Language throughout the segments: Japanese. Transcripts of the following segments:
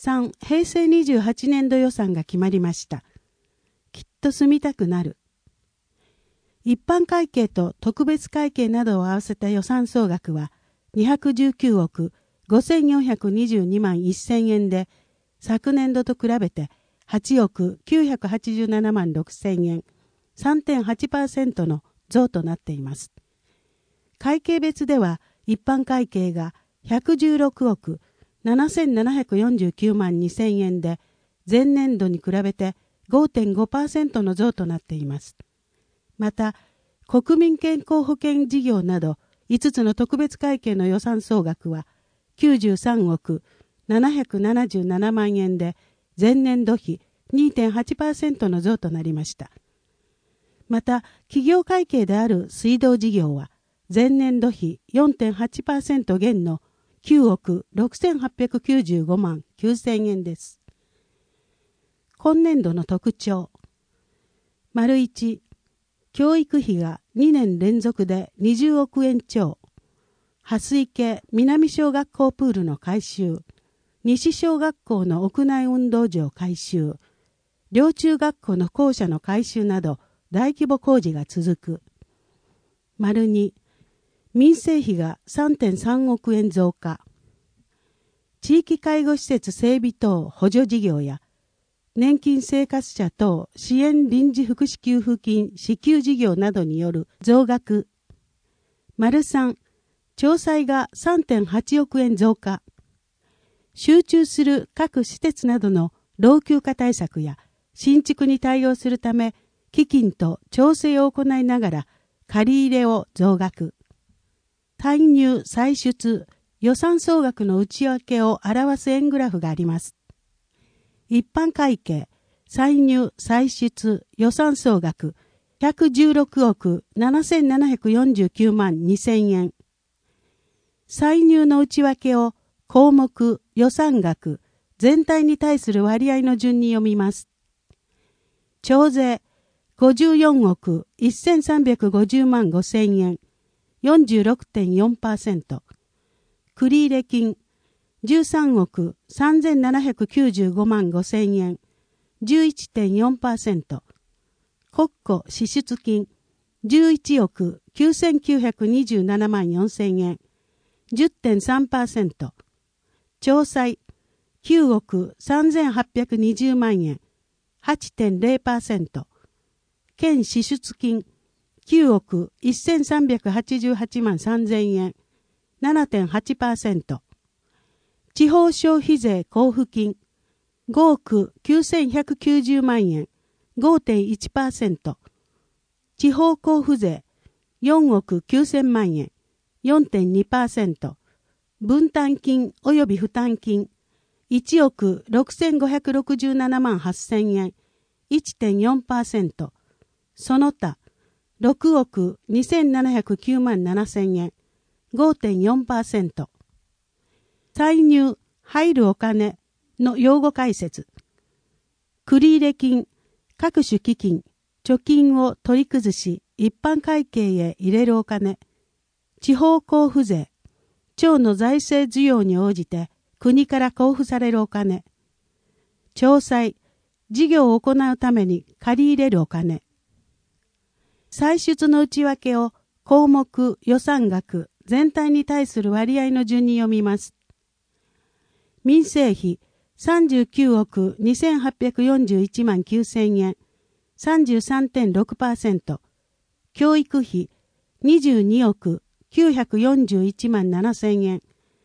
3、平成28年度予算が決まりました。きっと住みたくなる。一般会計と特別会計などを合わせた予算総額は219億5422万1000円で、昨年度と比べて8億987万6000円、3.8% の増となっています。会計別では一般会計が116億7749万2000円で、前年度に比べて 5.5% の増となっています。また、国民健康保険事業など5つの特別会計の予算総額は93億777万円で、前年度比 2.8% の増となりました。また、企業会計である水道事業は、前年度比 4.8% 減の9億6895万9000円です。今年度の特徴。1、教育費が2年連続で20億円超。蓮池南小学校プールの改修。西小学校の屋内運動場改修。両中学校の校舎の改修など大規模工事が続く。2、民生費が 3.3 億円増加。地域介護施設整備等補助事業や年金生活者等支援臨時福祉給付金支給事業などによる増額。3、調剤が 3.8 億円増加。集中する各施設などの老朽化対策や新築に対応するため、基金と調整を行いながら借り入れを増額。歳入歳出予算総額の内訳を表す円グラフがあります。一般会計歳入歳出予算総額116億7749万2000円。歳入の内訳を項目予算額全体に対する割合の順に読みます。徴税54億1350万5000円 46.4%。繰入金13億3795万5000円 11.4%。国庫支出金11億9927万4000円 10.3%。調剤9億3820万円 8.0%。県支出金9億1388万3000円 7.8%。地方消費税交付金5億9190万円 5.1%。地方交付税4億9000万円 4.2%。分担金及び負担金1億6567万8000円 1.4%。その他6億2709万7000円 5.4%。歳入入るお金の用語解説。繰入金、各種基金、貯金を取り崩し一般会計へ入れるお金。地方交付税、町の財政需要に応じて国から交付されるお金。調剤、事業を行うために借り入れるお金。歳出の内訳を項目予算額全体に対する割合の順に読みます。民生費39億2841万9000円 33.6%。教育費22億941万7000円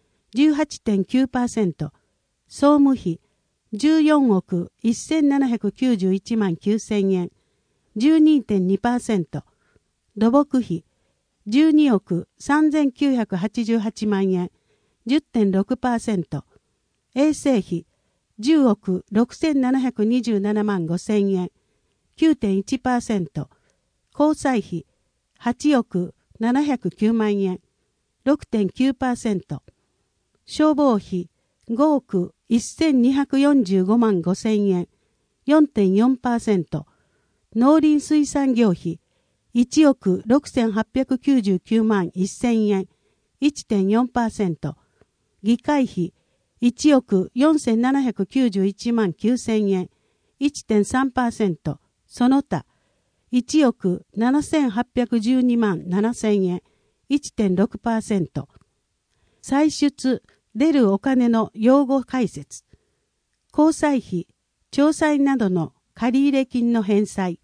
18.9%。総務費14億1791万9000円 12.2%。土木費12億3988万円 10.6%。衛生費10億6727万5000円 9.1%。交際費8億709万円 6.9%。消防費5億1245万5000円 4.4%。農林水産業費1億6899万1000円 1.4%。議会費 1億4791万9000円、1.3%、その他、1億7812万7000円、1.6%。歳出、出るお金の用語解説。交際費、調債などの借入金の返済。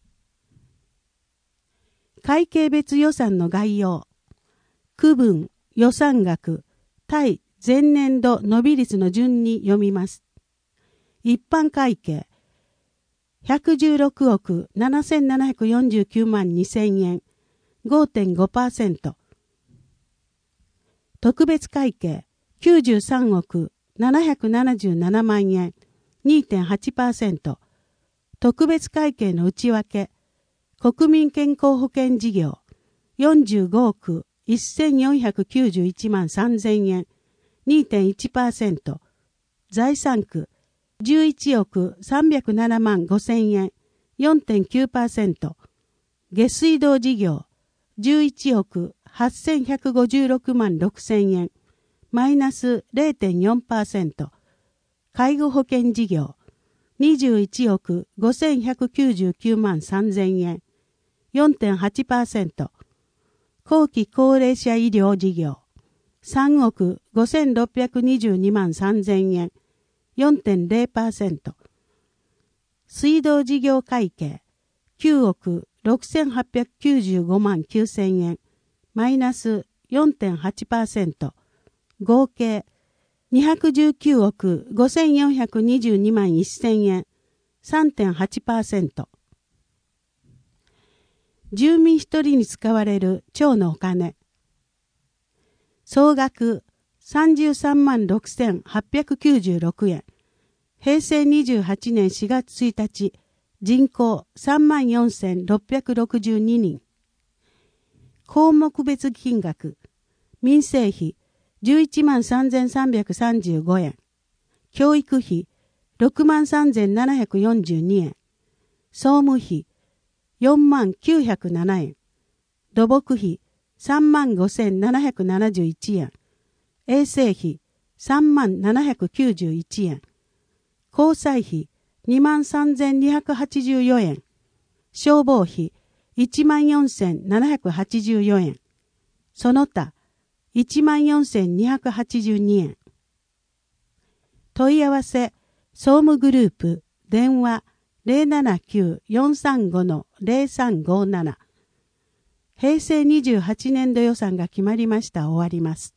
会計別予算の概要。区分、予算額、対前年度伸び率の順に読みます。一般会計、116億7749万2000円、5.5%。特別会計、93億777万円、2.8%。特別会計の内訳、国民健康保険事業、45億1491万3000円、2.1%。財産区、11億307万5000円、4.9%。下水道事業、11億8156万6000円、マイナス 0.4%。介護保険事業、21億5199万3000円、4.8%。後期高齢者医療事業、3億5622万3000円、4.0%。水道事業会計、9億6895万9000円、マイナス 4.8%。合計、219億5422万1000円、3.8%。住民一人に使われる町のお金。総額33万6896円。平成28年4月1日、人口3万4662人。項目別金額。民生費11万3335円。教育費6万3742円。総務費4万907円。土木費3万5771円。衛生費3万791円。交際費2万3284円。消防費1万4784円。その他1万4282円。問い合わせ、総務グループ、電話 079-435-0357。平成28年度予算が決まりました。終わります。